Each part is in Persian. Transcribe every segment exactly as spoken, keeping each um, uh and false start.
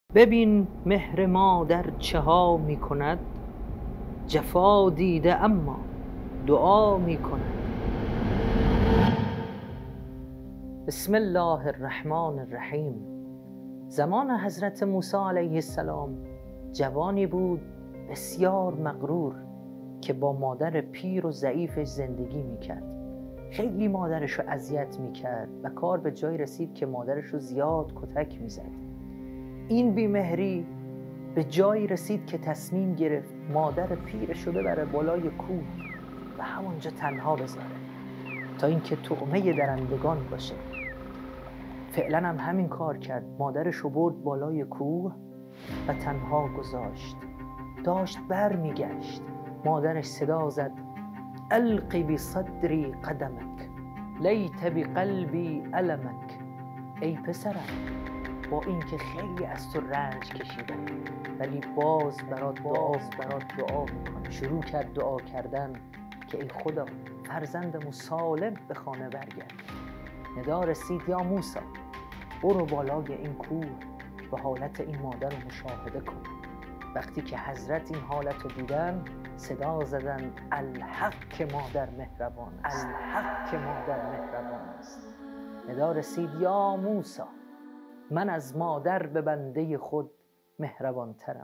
ببین مهر مادر چه ها می کند، جفا دیده اما دعا می کند. بسم الله الرحمن الرحیم. زمان حضرت موسی علیه السلام جوانی بود بسیار مغرور که با مادر پیر و ضعیفش زندگی میکرد. خیلی مادرش رو اذیت میکرد و کار به جای رسید که مادرش رو زیاد کتک میزد. این بیمهری به جایی رسید که تصمیم گرفت مادر پیرش رو ببره بالای کوه و همونجا تنها بذاره تا اینکه طعمه درندگان باشه. فعلا هم همین کار کرد. مادرش رو برد بالای کوه و تنها گذاشت. داشت بر میگشت. مادرش صدا زد: القی بصدری قدمک لیت بقلبی المک. ای پسرم، با اینکه خیلی از تو رنج کشیدم ولی باز برات باز برات دعا میکنم. شروع کرد دعا کردن که ای خدا فرزندمو سالم به خانه برگرد. ندا رسید: یا موسی، برو بالای این کوه و حالت این مادر رو مشاهده کن. وقتی که حضرت این حالت رو دیدن صدا زدن: الحق که مادر مهربان است، الحق که مادر مهربان است. ندا رسید: یا موسی، من از مادر به بنده خود مهربان ترم.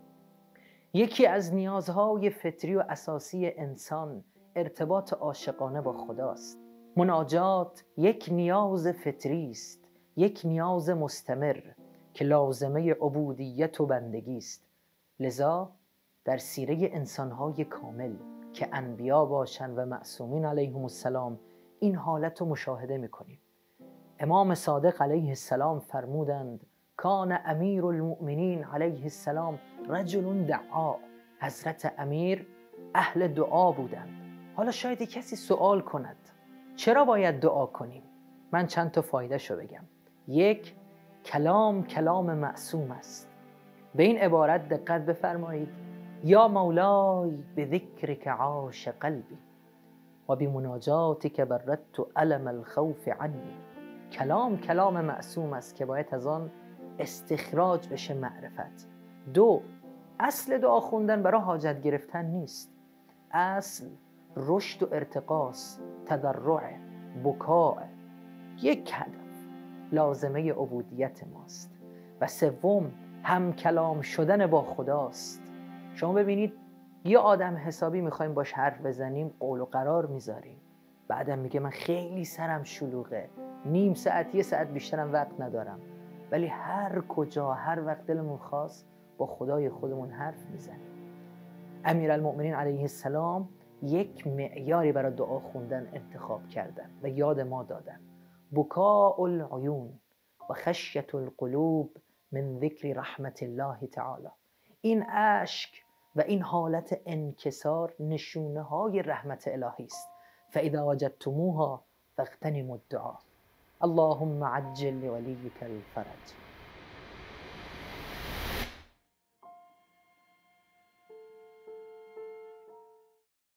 یکی از نیازهای فطری و اساسی انسان ارتباط عاشقانه با خداست. مناجات یک نیاز فطری است، یک نیاز مستمر که لازمه عبودیت و بندگی است. لذا در سیره انسانهای کامل که انبیا باشند و معصومین علیهم السلام این حالت رو مشاهده میکنیم. امام صادق علیه السلام فرمودند: کان امیر المؤمنین علیه السلام رجل دعا. حضرت امیر اهل دعا بودند. حالا شاید کسی سوال کند چرا باید دعا کنیم؟ من چند تا فایده شو بگم. یک، کلام کلام معصوم است. به این عبارت دقت بفرمایید: یا مولای به ذکرک عاش قلبی و بمناجاتک بردت علم الخوف عنی. کلام کلام معصوم است که باید از آن استخراج بشه معرفت. دو، اصل دعا خوندن برای حاجت گرفتن نیست. اصل رشد و ارتقاس، تضرع، بکاء. یک هدف لازمه عبودیت ماست. و سوم، هم کلام شدن با خداست. شما ببینید یه آدم حسابی میخوایم باش حرف بزنیم، قول و قرار میذاریم، بعدم میگه من خیلی سرم شلوغه، نیم ساعت یه ساعت بیشترم وقت ندارم، ولی هر کجا هر وقت دلمون خواست با خدای خودمون حرف میزنیم. امیرالمؤمنین علیه السلام یک معیاری برای دعا خوندن انتخاب کردن و یاد ما دادن: بکاء العیون و خشیة القلوب من ذکر رحمت الله تعالی. این اشک و این حالت انکسار نشونه های رحمت الهی است. فاذا وجدتموها فاغتنموا الدعاء. اللهم عجل لولیک الفرج.